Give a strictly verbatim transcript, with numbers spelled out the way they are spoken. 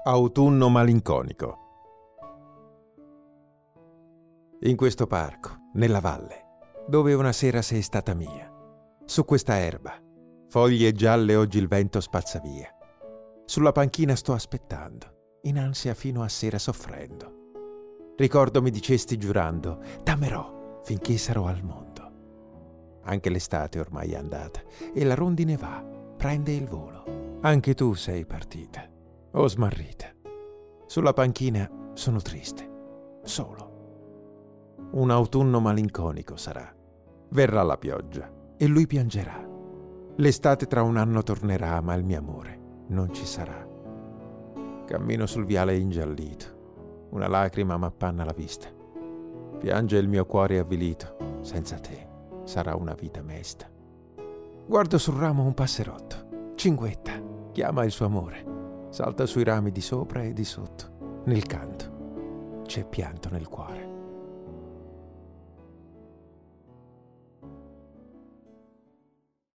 Autunno malinconico. In questo parco, nella valle, dove una sera sei stata mia, su questa erba, foglie gialle oggi il vento spazza via. Sulla panchina sto aspettando, in ansia fino a sera soffrendo. Ricordo mi dicesti giurando, t'amerò finché sarò al mondo. Anche l'estate ormai è andata e la rondine va, prende il volo. Anche tu sei partita. Oh smarrita, sulla panchina sono triste, solo. Un autunno malinconico sarà. Verrà la pioggia e lui piangerà. L'estate tra un anno tornerà, ma il mio amore non ci sarà. Cammino sul viale ingiallito, una lacrima m'appanna la vista. Piange il mio cuore avvilito, senza te sarà una vita mesta. Guardo sul ramo un passerotto, cinguetta, chiama il suo amore. Salta sui rami di sopra e di sotto. Nel canto c'è pianto nel cuore.